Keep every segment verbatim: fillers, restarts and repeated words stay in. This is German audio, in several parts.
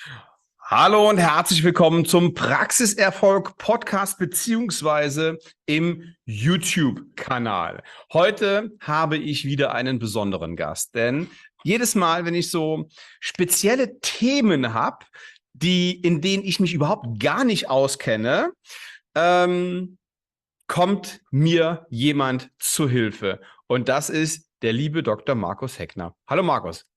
Hallo und herzlich willkommen zum Praxiserfolg Podcast beziehungsweise im YouTube-Kanal. Heute habe ich wieder einen besonderen Gast, denn jedes Mal, wenn ich so spezielle Themen habe, die, in denen ich mich überhaupt gar nicht auskenne, ähm, kommt mir jemand zu Hilfe. Und das ist der liebe Doktor Markus Heckner. Hallo Markus.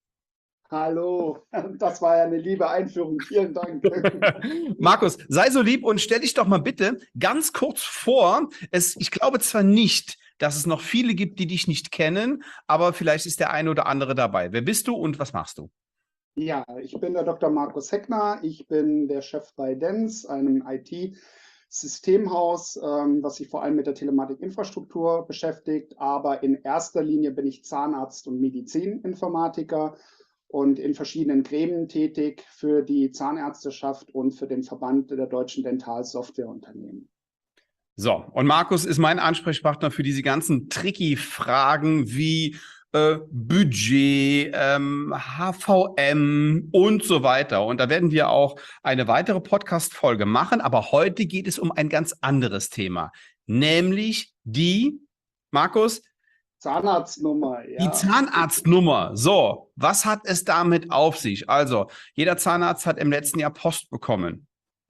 Hallo, das war ja eine liebe Einführung. Vielen Dank. Markus, sei so lieb und stell dich doch mal bitte ganz kurz vor. Es, ich glaube zwar nicht, dass es noch viele gibt, die dich nicht kennen, aber vielleicht ist der eine oder andere dabei. Wer bist du und was machst du? Ja, ich bin der Doktor Markus Heckner. Ich bin der Chef bei DENS, einem I T-Systemhaus, ähm, was sich vor allem mit der Telematikinfrastruktur beschäftigt. Aber in erster Linie bin ich Zahnarzt und Medizininformatiker und in verschiedenen Gremien tätig für die Zahnärzteschaft und für den Verband der deutschen Dentalsoftwareunternehmen. So, und Markus ist mein Ansprechpartner für diese ganzen tricky Fragen wie äh, Budget, ähm, H V M und so weiter. Und da werden wir auch eine weitere Podcast-Folge machen. Aber heute geht es um ein ganz anderes Thema, nämlich die, Markus, Zahnarztnummer, die ja. Zahnarztnummer. So, was hat es damit auf sich? Also, jeder Zahnarzt hat im letzten Jahr Post bekommen.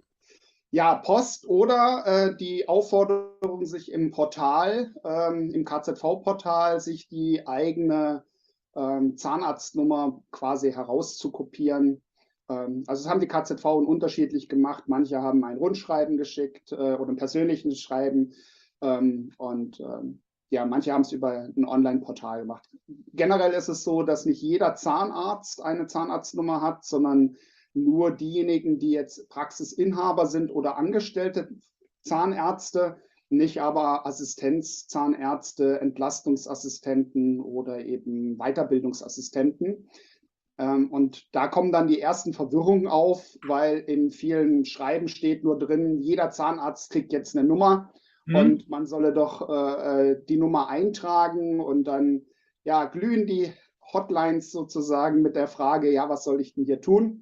Ja, Post oder äh, die Aufforderung, sich im Portal, ähm, im K Z V-Portal, sich die eigene ähm, Zahnarztnummer quasi herauszukopieren. Ähm, also das haben die K Z V unterschiedlich gemacht. Manche haben ein Rundschreiben geschickt äh, oder ein persönliches Schreiben ähm, und ähm, ja, manche haben es über ein Online-Portal gemacht. Generell ist es so, dass nicht jeder Zahnarzt eine Zahnarztnummer hat, sondern nur diejenigen, die jetzt Praxisinhaber sind oder angestellte Zahnärzte, nicht aber Assistenzzahnärzte, Entlastungsassistenten oder eben Weiterbildungsassistenten. Ähm, und da kommen dann die ersten Verwirrungen auf, weil in vielen Schreiben steht nur drin, jeder Zahnarzt kriegt jetzt eine Nummer Hm? und man solle doch äh, die Nummer eintragen und dann ja, glühen die Hotlines sozusagen mit der Frage, ja, was soll ich denn hier tun?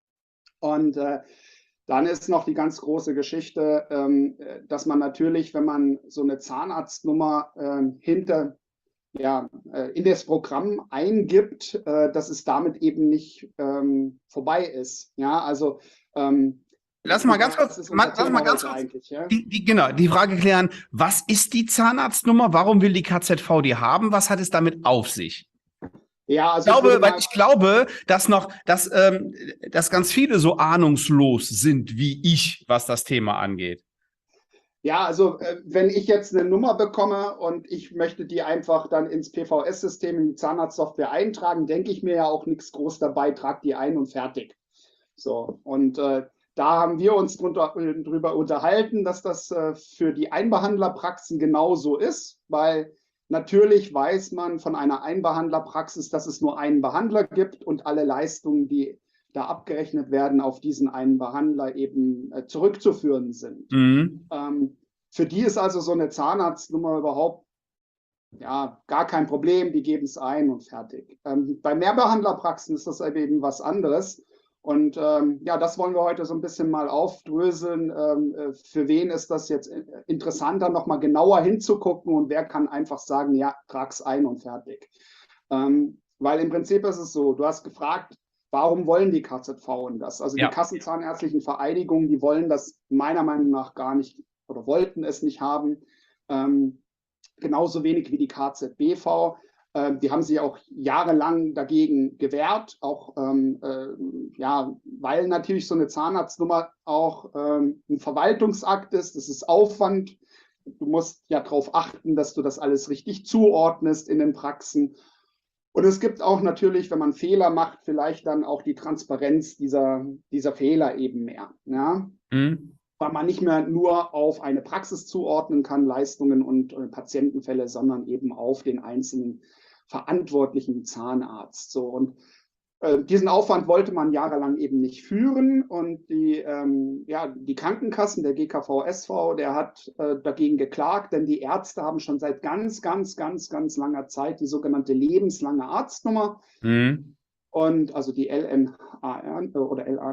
Und äh, dann ist noch die ganz große Geschichte, ähm, dass man natürlich, wenn man so eine Zahnarztnummer äh, hinter, ja, äh, in das Programm eingibt, äh, dass es damit eben nicht ähm, vorbei ist. Ja, also ähm, Lass mal und ganz kurz, das ist unser lass mal Thema ganz heute kurz eigentlich. Ja, die, die, genau, die Frage klären, was ist die Zahnarztnummer? Warum will die K Z V die haben? Was hat es damit auf sich? ja Ich also ich würde glaube, weil mal ich glaube, dass noch, dass, ähm, dass ganz viele so ahnungslos sind wie ich, was das Thema angeht. Ja, also äh, wenn ich jetzt eine Nummer bekomme und ich möchte die einfach dann ins P V S-System, in die Zahnarztsoftware eintragen, denke ich mir ja auch nichts groß dabei, trage die ein und fertig. So, und äh, da haben wir uns drunter, äh, drüber unterhalten, dass das äh, für die Einbehandlerpraxen genauso ist, weil natürlich weiß man von einer Einbehandlerpraxis, dass es nur einen Behandler gibt und alle Leistungen, die da abgerechnet werden, auf diesen einen Behandler eben äh, zurückzuführen sind. Mhm. Ähm, für die ist also so eine Zahnarztnummer überhaupt ja, gar kein Problem, die geben es ein und fertig. Ähm, bei Mehrbehandlerpraxen ist das eben was anderes. Und ähm, ja, das wollen wir heute so ein bisschen mal aufdröseln. Ähm, äh, für wen ist das jetzt interessanter, nochmal genauer hinzugucken und wer kann einfach sagen, ja, trag's ein und fertig. Ähm, weil im Prinzip ist es so, du hast gefragt, warum wollen die K Z V das? Also die Ja. kassenzahnärztlichen Vereinigungen, die wollen das meiner Meinung nach gar nicht oder wollten es nicht haben. Ähm, genauso wenig wie die K Z B V. Ähm, die haben sich auch jahrelang dagegen gewehrt, auch ähm, äh, ja, weil natürlich so eine Zahnarztnummer auch ähm, ein Verwaltungsakt ist. Das ist Aufwand. Du musst ja darauf achten, dass du das alles richtig zuordnest in den Praxen. Und es gibt auch natürlich, wenn man Fehler macht, vielleicht dann auch die Transparenz dieser, dieser Fehler eben mehr. Ja? Mhm. Weil man nicht mehr nur auf eine Praxis zuordnen kann, Leistungen und äh, Patientenfälle, sondern eben auf den einzelnen verantwortlichen Zahnarzt. So und äh, diesen Aufwand wollte man jahrelang eben nicht führen und die, ähm, ja, die Krankenkassen, der G K V S V, der hat äh, dagegen geklagt, denn die Ärzte haben schon seit ganz, ganz, ganz, ganz langer Zeit die sogenannte lebenslange Arztnummer Mhm. und also die L N A R oder L A N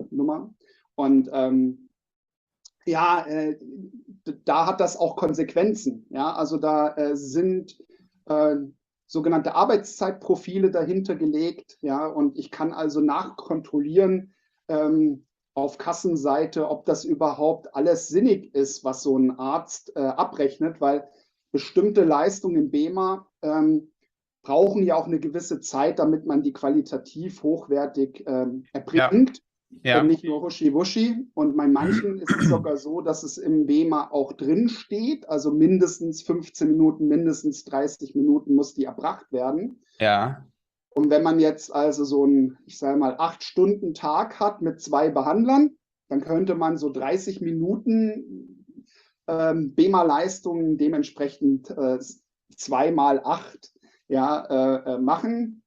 Nummer. Und ähm, ja, äh, da hat das auch Konsequenzen. Ja, also da äh, sind äh, sogenannte Arbeitszeitprofile dahinter gelegt. Ja, und ich kann also nachkontrollieren ähm, auf Kassenseite, ob das überhaupt alles sinnig ist, was so ein Arzt äh, abrechnet, weil bestimmte Leistungen im B E M A ähm, brauchen ja auch eine gewisse Zeit, damit man die qualitativ hochwertig ähm, Ja, erbringt und ja. nicht nur Huschi-Wuschi. Und bei manchen ist es sogar so, dass es im B E M A auch drin steht, also mindestens fünfzehn Minuten, mindestens dreißig Minuten muss die erbracht werden. Ja. Und wenn man jetzt also so einen, ich sage mal, acht Stunden Tag hat mit zwei Behandlern, dann könnte man so dreißig Minuten ähm, B E M A-Leistungen dementsprechend äh, zwei mal acht ja, äh, äh, machen.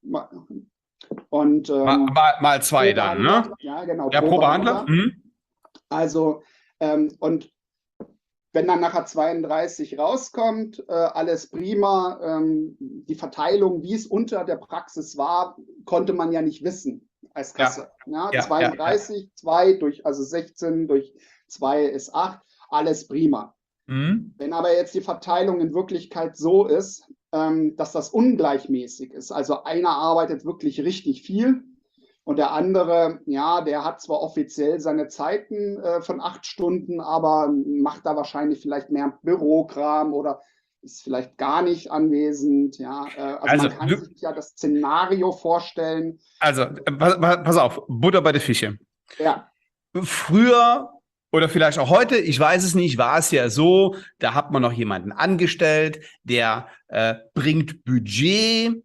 Und Mal, ähm, mal, mal zwei pro dann, Behandler, ne? ja genau, Ja, pro pro Behandler. Behandler. Mhm. Also, ähm, und wenn dann nachher zweiunddreißig rauskommt, äh, alles prima, ähm, die Verteilung, wie es unter der Praxis war, konnte man ja nicht wissen als Ja, Kasse. Ja, ja, ja, ja. zweiunddreißig, zwei durch, also sechzehn durch zwei ist acht, alles prima. Mhm. Wenn aber jetzt die Verteilung in Wirklichkeit so ist, ähm, dass das ungleichmäßig ist, also einer arbeitet wirklich richtig viel und der andere, ja, der hat zwar offiziell seine Zeiten äh, von acht Stunden, aber macht da wahrscheinlich vielleicht mehr Bürokram oder ist vielleicht gar nicht anwesend. Ja, äh, also Also, man kann du, sich ja das Szenario vorstellen. also, äh, pass, pass auf, Butter bei der Fische. Ja, Früher oder vielleicht auch heute, ich weiß es nicht, war es ja so, da hat man noch jemanden angestellt, der äh, bringt Budget,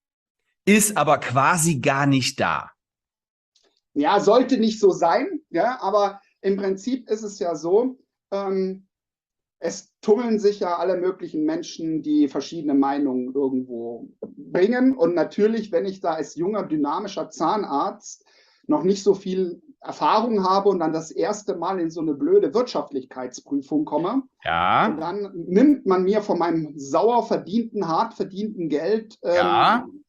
ist aber quasi gar nicht da. ja, sollte nicht so sein, ja, aber im Prinzip ist es ja so, ähm, es tummeln sich ja alle möglichen Menschen, die verschiedene Meinungen irgendwo bringen. Und natürlich, wenn ich da als junger, dynamischer Zahnarzt noch nicht so viel Erfahrung habe und dann das erste Mal in so eine blöde Wirtschaftlichkeitsprüfung komme, und Ja, dann nimmt man mir von meinem sauer verdienten, hart verdienten Geld ja, ähm,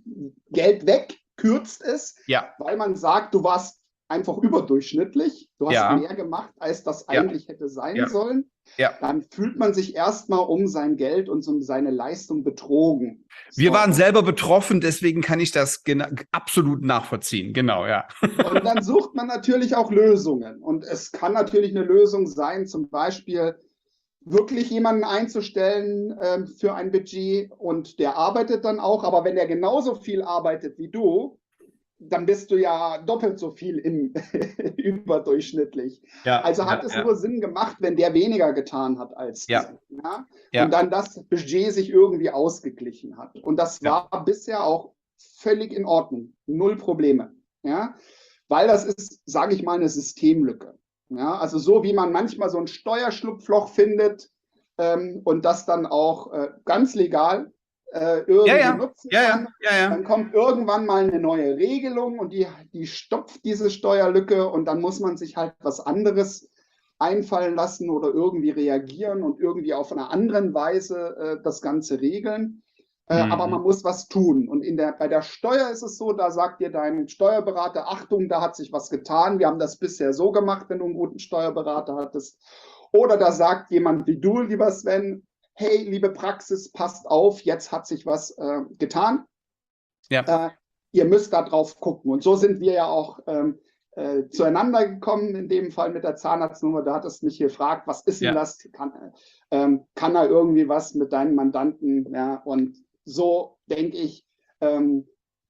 Geld weg, kürzt es, ja, weil man sagt, du warst einfach überdurchschnittlich, du hast ja, mehr gemacht, als das ja, eigentlich hätte sein ja, sollen, ja. dann fühlt man sich erstmal um sein Geld und um seine Leistung betrogen. Wir So, waren und, selber betroffen, deswegen kann ich das absolut nachvollziehen. Genau, ja. und dann sucht man natürlich auch Lösungen. Und es kann natürlich eine Lösung sein, zum Beispiel wirklich jemanden einzustellen äh, für ein Budget und der arbeitet dann auch, aber wenn der genauso viel arbeitet wie du, dann bist du ja doppelt so viel im, überdurchschnittlich. Ja, Also hat ja, es ja, nur Sinn gemacht, wenn der weniger getan hat als ja, du. Ja? Und ja, dann das Budget sich irgendwie ausgeglichen hat. Und das ja. war bisher auch völlig in Ordnung. Null Probleme. Ja? Weil das ist, sage ich mal, eine Systemlücke. Ja? Also so wie man manchmal so ein Steuerschlupfloch findet ähm, und das dann auch äh, ganz legal äh, Ja, irgendwie ja, nutzen ja, ja, kann, ja, ja. dann kommt irgendwann mal eine neue Regelung und die, die stopft diese Steuerlücke und dann muss man sich halt was anderes einfallen lassen oder irgendwie reagieren und irgendwie auf eine andere Weise äh, das Ganze regeln. Äh, aber man Mhm. muss was tun. Und in der, bei der Steuer ist es so, da sagt dir dein Steuerberater, Achtung, da hat sich was getan. Wir haben das bisher so gemacht, wenn du einen guten Steuerberater hattest. Oder da sagt jemand wie du, lieber Sven, hey, liebe Praxis, passt auf, jetzt hat sich was äh, getan. Ja, Äh, ihr müsst da drauf gucken. Und so sind wir ja auch ähm, äh, zueinander gekommen, in dem Fall mit der Zahnarztnummer. Da hattest du mich gefragt, was ist denn ja. das? Kann, ähm, kann da irgendwie was mit deinen Mandanten? Ja, und so denke ich, ähm,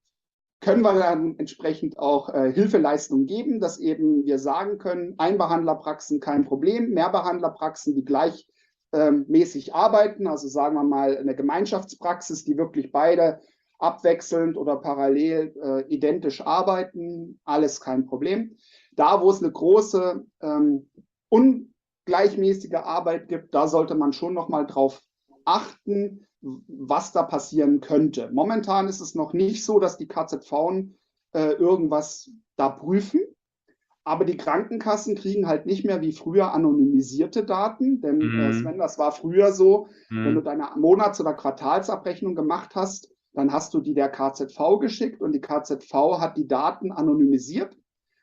können wir dann entsprechend auch äh, Hilfeleistungen geben, dass eben wir sagen können, Einbehandlerpraxen kein Problem, Mehrbehandlerpraxen, die gleichmäßig ähm, arbeiten, also sagen wir mal eine Gemeinschaftspraxis, die wirklich beide abwechselnd oder parallel äh, identisch arbeiten, alles kein Problem. Da, wo es eine große ähm, ungleichmäßige Arbeit gibt, da sollte man schon noch mal drauf achten, was da passieren könnte. Momentan ist es noch nicht so, dass die K Z V äh, irgendwas da prüfen, aber die Krankenkassen kriegen halt nicht mehr wie früher anonymisierte Daten, denn äh, Sven, Mhm. das war früher so, wenn du Mhm. deine Monats- oder Quartalsabrechnung gemacht hast, dann hast du die der K Z V geschickt und die K Z V hat die Daten anonymisiert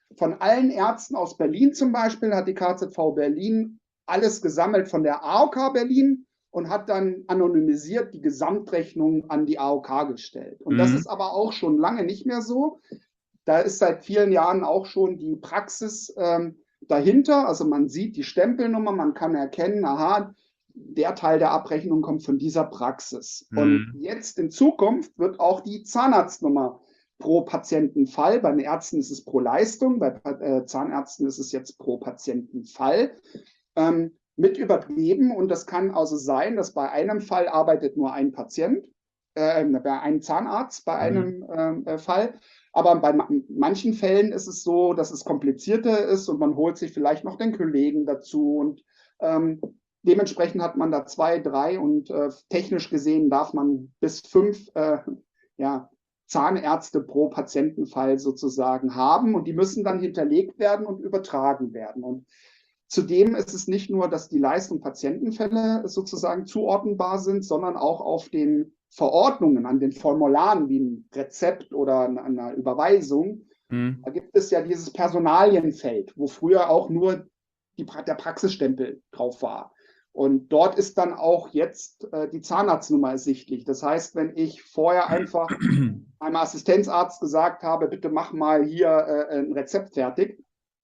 von allen Ärzten aus Berlin zum Beispiel hat die K Z V Berlin alles gesammelt von der A O K Berlin und hat dann anonymisiert die Gesamtrechnung an die A O K gestellt. Und das Mhm. ist aber auch schon lange nicht mehr so. Da ist seit vielen Jahren auch schon die Praxis ähm, dahinter. Also man sieht die Stempelnummer, man kann erkennen, aha, der Teil der Abrechnung kommt von dieser Praxis. Mhm. Und jetzt in Zukunft wird auch die Zahnarztnummer pro Patientenfall, bei den Ärzten ist es pro Leistung, bei äh, Zahnärzten ist es jetzt pro Patientenfall, ähm, mit übergeben. Und das kann also sein, dass bei einem Fall arbeitet nur ein Patient, äh, bei einem Zahnarzt bei einem mhm. äh, Fall. Aber bei manchen Fällen ist es so, dass es komplizierter ist und man holt sich vielleicht noch den Kollegen dazu. Und ähm, dementsprechend hat man da zwei, drei und äh, technisch gesehen darf man bis fünf äh, ja, Zahnärzte pro Patientenfall sozusagen haben. Und die müssen dann hinterlegt werden und übertragen werden. Und zudem ist es nicht nur, dass die Leistung Patientenfälle sozusagen zuordnenbar sind, sondern auch auf den Verordnungen, an den Formularen wie ein Rezept oder eine Überweisung. Mhm. Da gibt es ja dieses Personalienfeld, wo früher auch nur die, der Praxisstempel drauf war. Und dort ist dann auch jetzt äh, die Zahnarztnummer ersichtlich. Das heißt, wenn ich vorher einfach einem Assistenzarzt gesagt habe, bitte mach mal hier äh, ein Rezept fertig,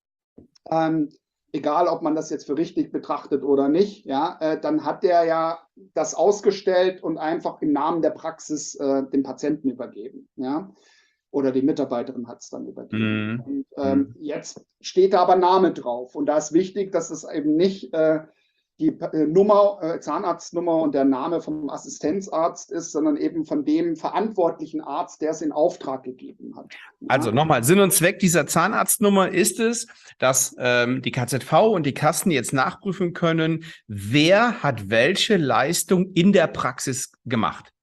ähm, egal ob man das jetzt für richtig betrachtet oder nicht, ja, äh, dann hat der ja das ausgestellt und einfach im Namen der Praxis äh, dem Patienten übergeben, ja, oder die Mitarbeiterin hat es dann übergeben. Mm. Und ähm, jetzt steht da aber Name drauf und da ist wichtig, dass es eben nicht äh, die äh, Nummer, äh, Zahnarztnummer und der Name vom Assistenzarzt ist, sondern eben von dem verantwortlichen Arzt, der es in Auftrag gegeben hat. Ja? Also nochmal, Sinn und Zweck dieser Zahnarztnummer ist es, dass ähm, die K Z V und die Kassen jetzt nachprüfen können, wer hat welche Leistung in der Praxis gemacht.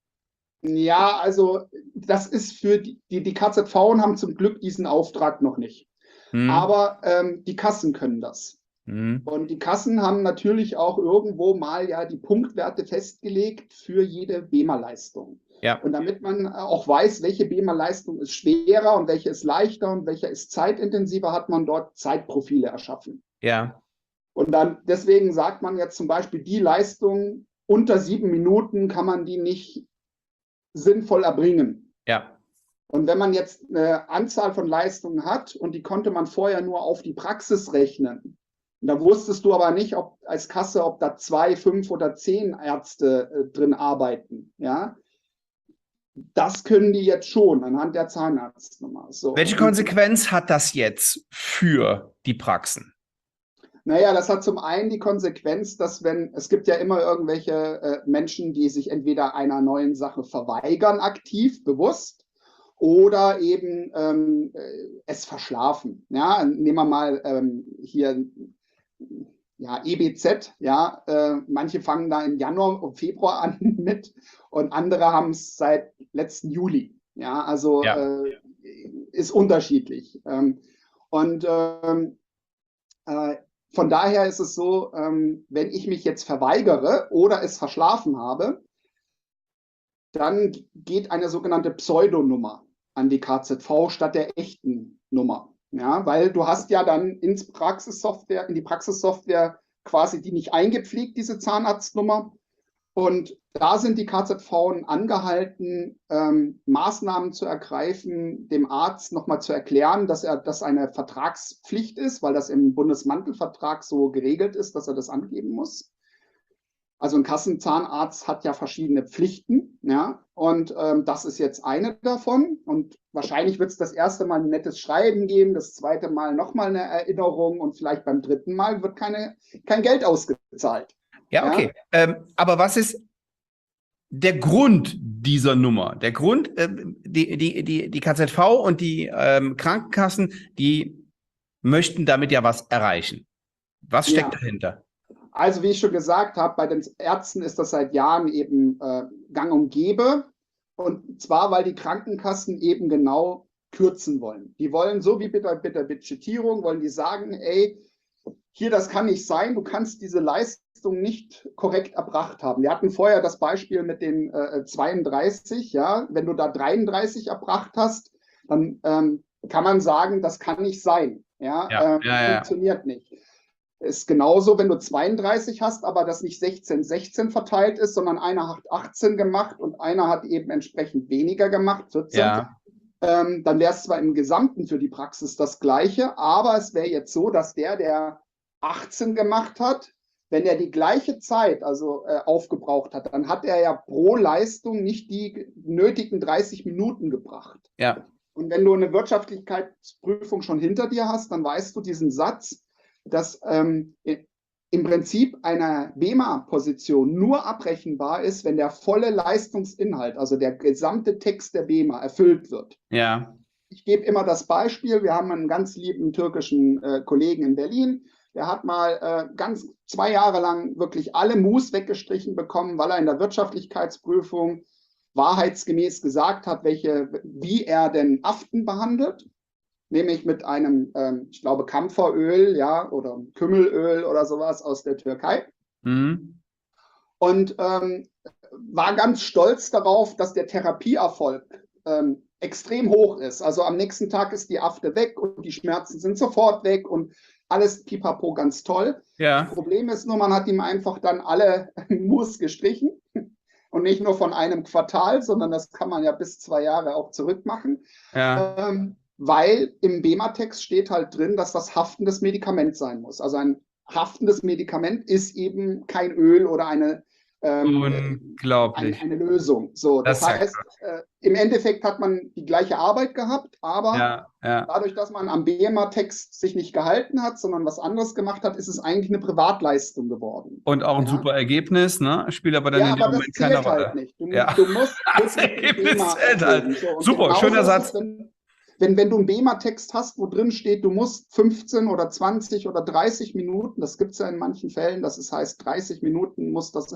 Ja, also das ist für die, die, die K Z V haben zum Glück diesen Auftrag noch nicht. Hm. Aber ähm, die Kassen können das. Und die Kassen haben natürlich auch irgendwo mal ja die Punktwerte festgelegt für jede B E M A-Leistung. Ja. Und damit man auch weiß, welche B E M A-Leistung ist schwerer und welche ist leichter und welche ist zeitintensiver, hat man dort Zeitprofile erschaffen. Ja. Und dann deswegen sagt man jetzt zum Beispiel, die Leistung unter sieben Minuten kann man die nicht sinnvoll erbringen. Ja. Und wenn man jetzt eine Anzahl von Leistungen hat und die konnte man vorher nur auf die Praxis rechnen, und da wusstest du aber nicht, ob als Kasse, ob da zwei, fünf oder zehn Ärzte äh, drin arbeiten. Ja, das können die jetzt schon anhand der Zahnarztnummer. So. Welche Konsequenz hat das jetzt für die Praxen? Naja, das hat zum einen die Konsequenz, dass wenn, es gibt ja immer irgendwelche äh, Menschen, die sich entweder einer neuen Sache verweigern, aktiv, bewusst, oder eben ähm, es verschlafen. Ja, nehmen wir mal ähm, hier ja, E B Z, ja, äh, manche fangen da im Januar und Februar an mit und andere haben es seit letzten Juli. Ja, also ja. Äh, ist unterschiedlich. Ähm, und ähm, äh, von daher ist es so, ähm, wenn ich mich jetzt verweigere oder es verschlafen habe, dann geht eine sogenannte Pseudonummer an die K Z V statt der echten Nummer. Ja, weil du hast ja dann ins Praxissoftware, in die Praxissoftware quasi die nicht eingepflegt, diese Zahnarztnummer. Und da sind die K Z V angehalten, ähm, Maßnahmen zu ergreifen, dem Arzt nochmal zu erklären, dass er das eine Vertragspflicht ist, weil das im Bundesmantelvertrag so geregelt ist, dass er das angeben muss. Also ein Kassenzahnarzt hat ja verschiedene Pflichten, ja, und ähm, das ist jetzt eine davon. Und wahrscheinlich wird es das erste Mal ein nettes Schreiben geben, das zweite Mal nochmal eine Erinnerung und vielleicht beim dritten Mal wird keine, kein Geld ausgezahlt. Ja, okay. Ja? Ähm, aber was ist der Grund dieser Nummer? Der Grund, äh, die, die, die, die K Z V und die ähm, Krankenkassen, die möchten damit ja was erreichen. Was steckt ja dahinter? Also wie ich schon gesagt habe, bei den Ärzten ist das seit Jahren eben äh, gang und gäbe. Und zwar, weil die Krankenkassen eben genau kürzen wollen. Die wollen, so wie bei der, bei der Budgetierung, wollen die sagen, ey, hier, das kann nicht sein, du kannst diese Leistung nicht korrekt erbracht haben. Wir hatten vorher das Beispiel mit den äh, zweiunddreißig, ja, wenn du da dreiunddreißig erbracht hast, dann ähm, kann man sagen, das kann nicht sein. Ja, Ja, äh, ja, ja. funktioniert nicht. Ist genauso, wenn du zweiunddreißig hast, aber das nicht sechzehn sechzehn verteilt ist, sondern einer hat achtzehn gemacht und einer hat eben entsprechend weniger gemacht, vierzehn. Ja. Ähm, dann wäre es zwar im Gesamten für die Praxis das Gleiche, aber es wäre jetzt so, dass der, der achtzehn gemacht hat, wenn er die gleiche Zeit also äh, aufgebraucht hat, dann hat er ja pro Leistung nicht die nötigen dreißig Minuten gebracht. Ja. Und wenn du eine Wirtschaftlichkeitsprüfung schon hinter dir hast, dann weißt du diesen Satz, dass ähm, im Prinzip eine B M A-Position nur abrechenbar ist, wenn der volle Leistungsinhalt, also der gesamte Text der B M A, erfüllt wird. Ja. Ich gebe immer das Beispiel, wir haben einen ganz lieben türkischen äh, Kollegen in Berlin, der hat mal äh, ganz zwei Jahre lang wirklich alle Mus weggestrichen bekommen, weil er in der Wirtschaftlichkeitsprüfung wahrheitsgemäß gesagt hat, welche, wie er denn Aften behandelt, nämlich mit einem, ähm, ich glaube, Kampferöl, ja, oder Kümmelöl oder sowas aus der Türkei. Mhm. Und ähm, war ganz stolz darauf, dass der Therapieerfolg ähm, extrem hoch ist. Also am nächsten Tag ist die Afte weg und die Schmerzen sind sofort weg und alles pipapo ganz toll. Ja. Das Problem ist nur, man hat ihm einfach dann alle Mus gestrichen. Und nicht nur von einem Quartal, sondern das kann man ja bis zwei Jahre auch zurückmachen. Ja. Ähm, weil im B E M A-Text steht halt drin, dass das haftendes Medikament sein muss. Also ein haftendes Medikament ist eben kein Öl oder eine, ähm, Unglaublich. eine, eine Lösung. So, das, Das ist ja heißt, äh, im Endeffekt hat man die gleiche Arbeit gehabt, aber Ja, ja. dadurch, dass man am B E M A-Text sich nicht gehalten hat, sondern was anderes gemacht hat, ist es eigentlich eine Privatleistung geworden. Und auch ein Ja? super Ergebnis, ne? Spielt aber dann Ja, in dem aber das Moment keine zählt halt Rolle. nicht. Du, Ja. du musst Das wirklich ein B E M Ergebnis A zählt erfüllen. halt. So, und Super, genauso schöner ist Satz. es, wenn, wenn, wenn du einen B E M A-Text hast, wo drin steht, du musst fünfzehn oder zwanzig oder dreißig Minuten, das gibt es ja in manchen Fällen, das ist, heißt dreißig Minuten muss das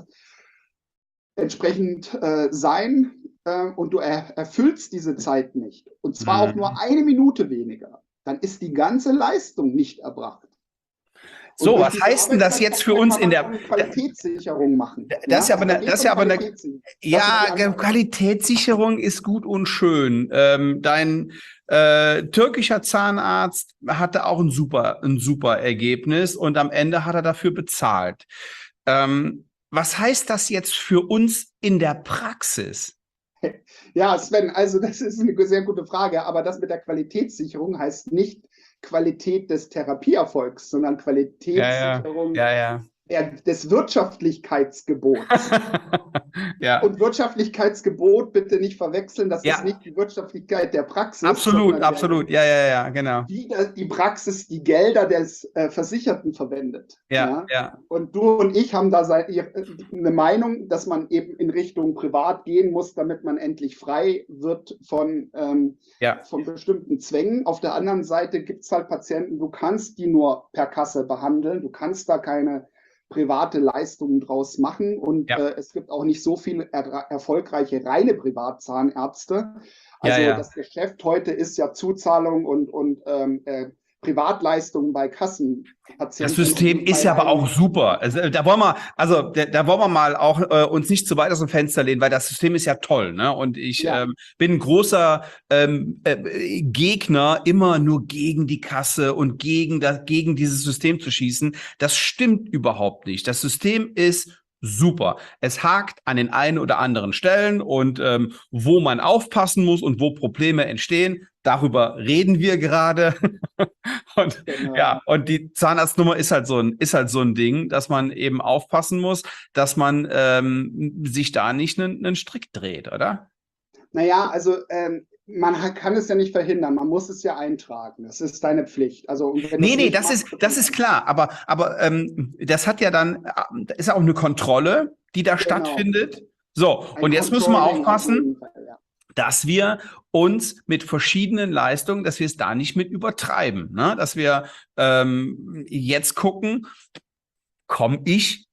entsprechend äh, sein äh, und du er, erfüllst diese Zeit nicht, und zwar auch nur Mhm. eine Minute weniger, dann ist die ganze Leistung nicht erbracht. Und So, durch was diese heißt denn das jetzt für Arbeitszeitpläne uns kann in man der. dann Qualitätssicherung machen. Das Ja, ist ja aber also da eine, geht das es ist um ja aber eine, Qualitätssicherung. Das ist die ja, Ge- Antwort. Qualitätssicherung ist gut und schön. Ähm, dein äh, türkischer Zahnarzt hatte auch ein super, ein super Ergebnis und am Ende hat er dafür bezahlt. Ähm, was heißt das jetzt für uns in der Praxis? Ja, Sven, also das ist eine sehr gute Frage, aber das mit der Qualitätssicherung heißt nicht Qualität des Therapieerfolgs, sondern Ja, ja, Qualitätssicherung ja, ja. der, des Wirtschaftlichkeitsgebots. Ja, Und Wirtschaftlichkeitsgebot bitte nicht verwechseln, das ist ja, nicht die Wirtschaftlichkeit der Praxis, absolut, sondern der, absolut. Ja, ja, ja, genau. wie die Praxis die Gelder des äh, Versicherten verwendet. Ja, Ja? ja, Und du und ich haben da seit, eine Meinung, dass man eben in Richtung privat gehen muss, damit man endlich frei wird von, ähm, ja, von bestimmten Zwängen. Auf der anderen Seite gibt es halt Patienten, du kannst die nur per Kasse behandeln, du kannst da keine private Leistungen draus machen, und ja, äh, es gibt auch nicht so viele er erfolgreiche reine Privatzahnärzte. ja, Also ja. das Geschäft heute ist ja Zuzahlung und, und ähm, äh, Privatleistungen bei Kassenpatienten. Das System und ist bei ja aber auch reinen, super. Also, da wollen wir, also da, da wollen wir mal auch äh, uns nicht zu weit aus dem Fenster lehnen, weil das System ist ja toll, ne? Und ich ja, ähm, bin ein großer ähm, äh, Gegner, immer nur gegen die Kasse und gegen das, gegen dieses System zu schießen. Das stimmt überhaupt nicht. Das System ist super. Es hakt an den einen oder anderen Stellen und ähm, wo man aufpassen muss und wo Probleme entstehen, darüber reden wir gerade. Und genau. ja, und die Zahnarztnummer ist halt so ein, ist halt so ein Ding, dass man eben aufpassen muss, dass man ähm, sich da nicht einen, einen Strick dreht, oder? Naja, also ähm, man kann es ja nicht verhindern, man muss es ja eintragen. Das ist deine Pflicht. Also, und wenn du Nee, es nee, nicht das ist, machst, du das kannst, ist klar. Aber, aber ähm, das hat ja dann, äh, ist ja auch eine Kontrolle, die da genau, stattfindet. So, ein und jetzt müssen wir Controlling auf aufpassen, jeden Fall, ja. dass wir uns mit verschiedenen Leistungen, dass wir es da nicht mit übertreiben, ne? Dass wir ähm, jetzt gucken, komme ich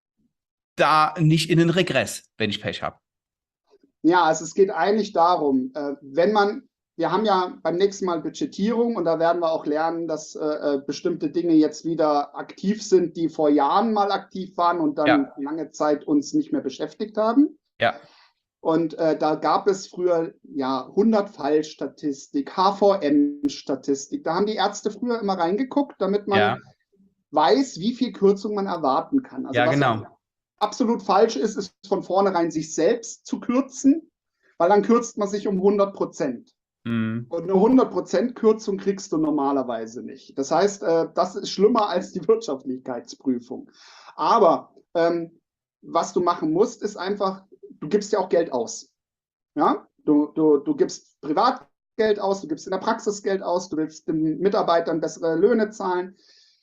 da nicht in den Regress, wenn ich Pech habe. Ja, also es geht eigentlich darum, äh, wenn man, wir haben ja beim nächsten Mal Budgetierung, und da werden wir auch lernen, dass äh, bestimmte Dinge jetzt wieder aktiv sind, die vor Jahren mal aktiv waren und dann Ja, lange Zeit uns nicht mehr beschäftigt haben. ja, Und äh, da gab es früher ja hundert-Fall-Statistik, H V M-Statistik. Da haben die Ärzte früher immer reingeguckt, damit man Ja, weiß, wie viel Kürzung man erwarten kann. Also ja, was genau. absolut falsch ist, ist von vornherein sich selbst zu kürzen, weil dann kürzt man sich um hundert Prozent. Mhm. Und eine hundert Prozent Kürzung kriegst du normalerweise nicht. Das heißt, äh, das ist schlimmer als die Wirtschaftlichkeitsprüfung. Aber ähm, was du machen musst, ist einfach, du gibst ja auch Geld aus. Ja? Du, du, du gibst privat Geld aus, du gibst in der Praxis Geld aus, du willst den Mitarbeitern bessere Löhne zahlen.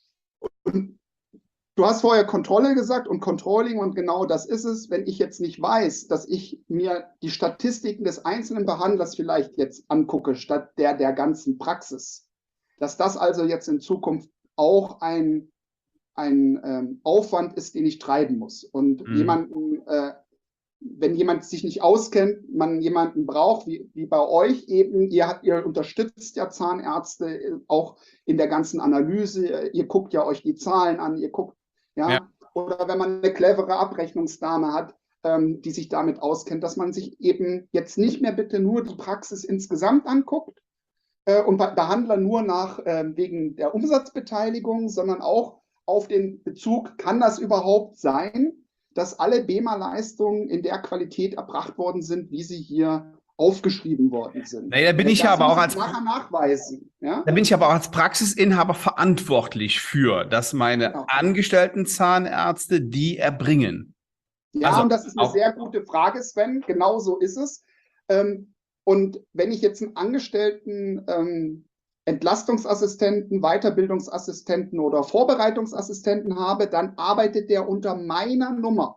Und du hast vorher Kontrolle gesagt und Controlling und genau das ist es. Wenn ich jetzt nicht weiß, dass ich mir die Statistiken des einzelnen Behandlers vielleicht jetzt angucke, statt der der ganzen Praxis, dass das also jetzt in Zukunft auch ein, ein ähm, Aufwand ist, den ich treiben muss. Und Mhm. jemanden, äh, wenn jemand sich nicht auskennt, man jemanden braucht, wie, wie bei euch eben, ihr, habt, ihr unterstützt ja Zahnärzte auch in der ganzen Analyse, ihr guckt ja euch die Zahlen an, ihr guckt, ja, Ja. oder wenn man eine clevere Abrechnungsdame hat, ähm, die sich damit auskennt, dass man sich eben jetzt nicht mehr bitte nur die Praxis insgesamt anguckt äh, und Be Behandler nur nach äh, wegen der Umsatzbeteiligung, sondern auch auf den Bezug, kann das überhaupt sein, dass alle B E M A-Leistungen in der Qualität erbracht worden sind, wie sie hier aufgeschrieben worden sind. Nee, da bin ich ja das aber auch muss als ich nachher nachweisen. Ja? Da bin ich aber auch als Praxisinhaber verantwortlich für, dass meine Genau. angestellten Zahnärzte die erbringen. Ja, Also und das ist eine auch, sehr gute Frage, Sven. Genau so ist es. Ähm, und wenn ich jetzt einen Angestellten ähm, Entlastungsassistenten, Weiterbildungsassistenten oder Vorbereitungsassistenten habe, dann arbeitet der unter meiner Nummer.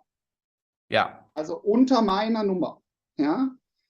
ja, Also unter meiner Nummer. Ja?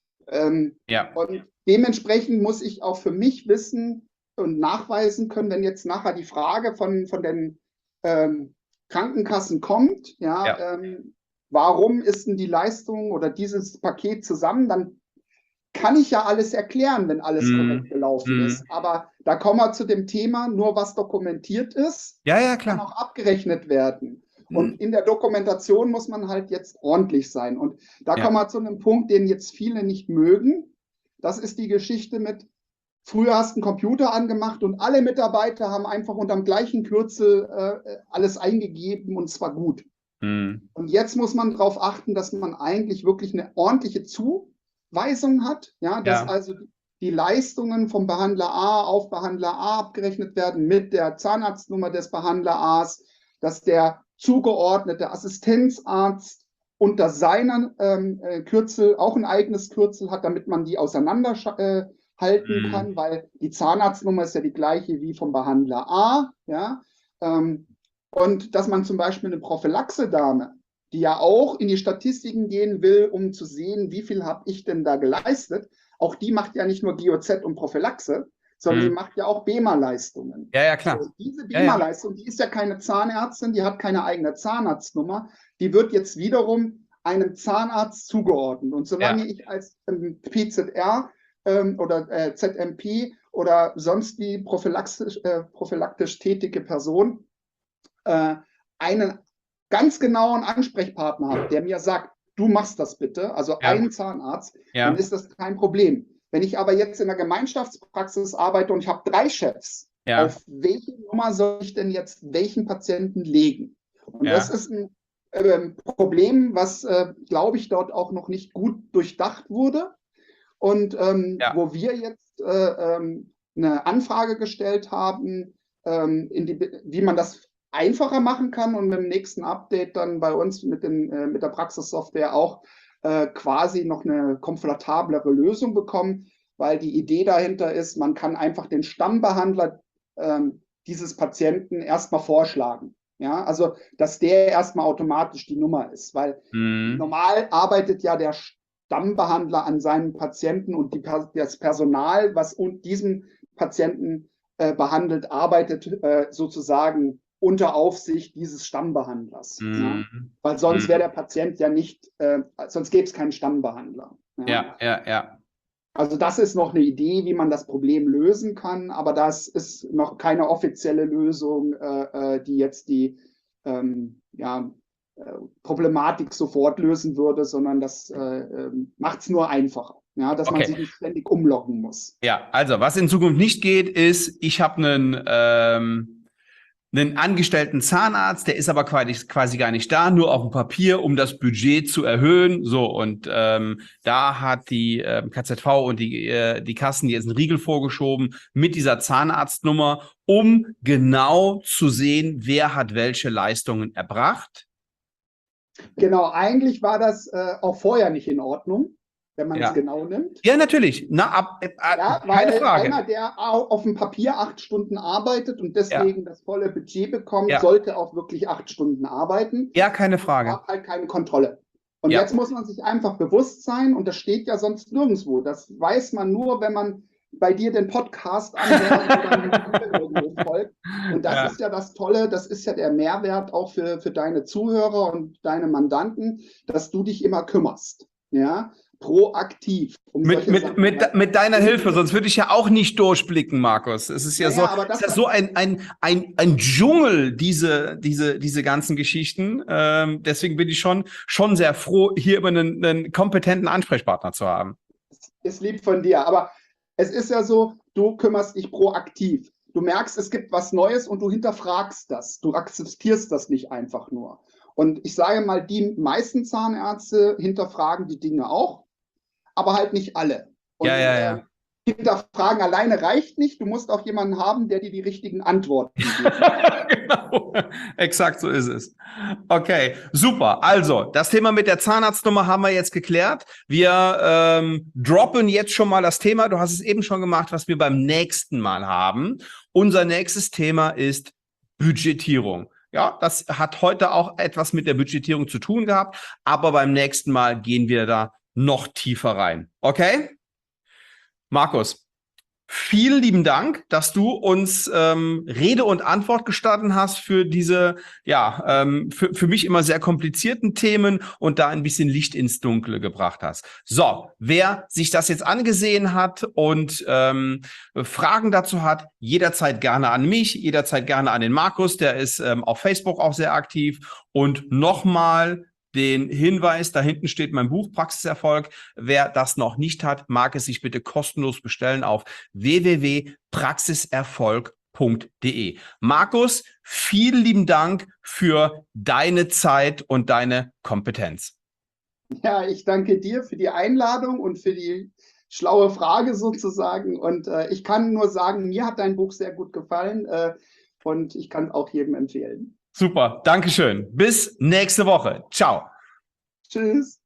Ähm, ja, und dementsprechend muss ich auch für mich wissen und nachweisen können, wenn jetzt nachher die Frage von, von den ähm, Krankenkassen kommt, ja, ja, ähm, warum ist denn die Leistung oder dieses Paket zusammen, dann kann ich ja alles erklären, wenn alles korrekt mm, gelaufen mm. ist. Aber da kommen wir zu dem Thema, nur was dokumentiert ist, Ja, ja, kann klar. auch abgerechnet werden. Mm, Und in der Dokumentation muss man halt jetzt ordentlich sein. Und da ja, kommen wir zu einem Punkt, den jetzt viele nicht mögen. Das ist die Geschichte mit, früher hast du einen Computer angemacht und alle Mitarbeiter haben einfach unter dem gleichen Kürzel äh, alles eingegeben und zwar gut. mm, Und jetzt muss man darauf achten, dass man eigentlich wirklich eine ordentliche Zuweisung hat, ja, dass ja, also die Leistungen vom Behandler A auf Behandler A abgerechnet werden mit der Zahnarztnummer des Behandler A's, dass der zugeordnete Assistenzarzt unter seiner ähm, äh, Kürzel auch ein eigenes Kürzel hat, damit man die auseinanderhalten äh, mm, kann, weil die Zahnarztnummer ist ja die gleiche wie vom Behandler A, ja. Ähm, und dass man zum Beispiel eine Prophylaxe-Dame, die ja auch in die Statistiken gehen will, um zu sehen, wie viel habe ich denn da geleistet, auch die macht ja nicht nur G O Z und Prophylaxe, sondern sie mm. macht ja auch B E M A-Leistungen. Ja, ja, So, klar. diese Ja, ja. B E M A-Leistung, die ist ja keine Zahnärztin, die hat keine eigene Zahnarztnummer, die wird jetzt wiederum einem Zahnarzt zugeordnet. Und Ja. solange ich als ähm, P Z R ähm, oder äh, Z M P oder sonst die prophylaktisch, äh, prophylaktisch tätige Person äh, einen ganz genauen Ansprechpartner habe, der mir sagt, du machst das bitte, also Ja, ein Zahnarzt, dann ja, ist das kein Problem. Wenn ich aber jetzt in der Gemeinschaftspraxis arbeite und ich habe drei Chefs, ja, auf welche Nummer soll ich denn jetzt welchen Patienten legen? Und das ja, ist ein äh, Problem, was, äh, glaube ich, dort auch noch nicht gut durchdacht wurde. Und ähm, ja. wo wir jetzt äh, ähm, eine Anfrage gestellt haben, ähm, in die, wie man das einfacher machen kann und mit dem nächsten Update dann bei uns mit, den, äh, mit der Praxissoftware auch äh, quasi noch eine komfortablere Lösung bekommen, weil die Idee dahinter ist, man kann einfach den Stammbehandler ähm, dieses Patienten erstmal vorschlagen. Ja, also dass der erstmal automatisch die Nummer ist, weil Mm, normal arbeitet ja der Stammbehandler an seinen Patienten und die, das Personal, was diesen Patienten äh, behandelt, arbeitet äh, sozusagen unter Aufsicht dieses Stammbehandlers. Ja? mm, Weil sonst wäre mm. der Patient ja nicht, äh, sonst gäbe es keinen Stammbehandler. Ja? Ja, ja, ja. Also das ist noch eine Idee, wie man das Problem lösen kann, aber das ist noch keine offizielle Lösung, äh, die jetzt die ähm, ja, Problematik sofort lösen würde, sondern das äh, macht es nur einfacher, ja, dass Okay. man sich nicht ständig umloggen muss. Ja, also was in Zukunft nicht geht, ist, ich habe einen, ähm, einen angestellten Zahnarzt, der ist aber quasi, quasi gar nicht da, nur auf dem Papier, um das Budget zu erhöhen. So, und ähm, da hat die ähm, K Z V und die, äh, die Kassen jetzt einen Riegel vorgeschoben mit dieser Zahnarztnummer, um genau zu sehen, wer hat welche Leistungen erbracht. Genau, eigentlich war das äh, auch vorher nicht in Ordnung, wenn man es Ja. genau nimmt. Ja, natürlich. Na, ab, ab, Ja, keine weil Frage. einer, der auf dem Papier acht Stunden arbeitet und deswegen ja. das volle Budget bekommt, Ja. sollte auch wirklich acht Stunden arbeiten. Ja, keine Frage. Es gab halt keine Kontrolle. Und Ja. jetzt muss man sich einfach bewusst sein, und das steht ja sonst nirgendwo. Das weiß man nur, wenn man bei dir den Podcast anhört oder irgendwo folgt. Und das ja. ist ja das Tolle, das ist ja der Mehrwert auch für, für deine Zuhörer und deine Mandanten, dass du dich immer kümmerst. Ja, proaktiv. Um mit, mit, mit, mit deiner Hilfe, sonst würde ich ja auch nicht durchblicken, Markus. Es ist ja, ja so, ja, das ist ja so ein, ein, ein, ein Dschungel, diese, diese, diese ganzen Geschichten. Ähm, deswegen bin ich schon, schon sehr froh, hier immer einen, einen kompetenten Ansprechpartner zu haben. Ist lieb von dir, aber es ist ja so, du kümmerst dich proaktiv. Du merkst, es gibt was Neues und du hinterfragst das. Du akzeptierst das nicht einfach nur. Und ich sage mal, die meisten Zahnärzte hinterfragen die Dinge auch, aber halt nicht alle. Und, ja, ja, ja. Äh, hinterfragen alleine reicht nicht. Du musst auch jemanden haben, der dir die richtigen Antworten gibt. Genau, exakt so ist es. Okay, super. Also, das Thema mit der Zahnarztnummer haben wir jetzt geklärt. Wir ähm, droppen jetzt schon mal das Thema. Du hast es eben schon gemacht, was wir beim nächsten Mal haben. Unser nächstes Thema ist Budgetierung. Ja, das hat heute auch etwas mit der Budgetierung zu tun gehabt, aber beim nächsten Mal gehen wir da noch tiefer rein. Okay? Markus, vielen lieben Dank, dass du uns ähm, Rede und Antwort gestanden hast für diese, ja, ähm, für, für mich immer sehr komplizierten Themen und da ein bisschen Licht ins Dunkle gebracht hast. So, wer sich das jetzt angesehen hat und ähm, Fragen dazu hat, jederzeit gerne an mich, jederzeit gerne an den Markus, der ist ähm, auf Facebook auch sehr aktiv. Und nochmal den Hinweis, da hinten steht mein Buch Praxiserfolg. Wer das noch nicht hat, mag es sich bitte kostenlos bestellen auf w w w punkt praxiserfolg punkt de. Markus, vielen lieben Dank für deine Zeit und deine Kompetenz. Ja, ich danke dir für die Einladung und für die schlaue Frage sozusagen. Und äh, ich kann nur sagen, mir hat dein Buch sehr gut gefallen äh, und ich kann es auch jedem empfehlen. Super, Dankeschön. Bis nächste Woche. Ciao. Tschüss.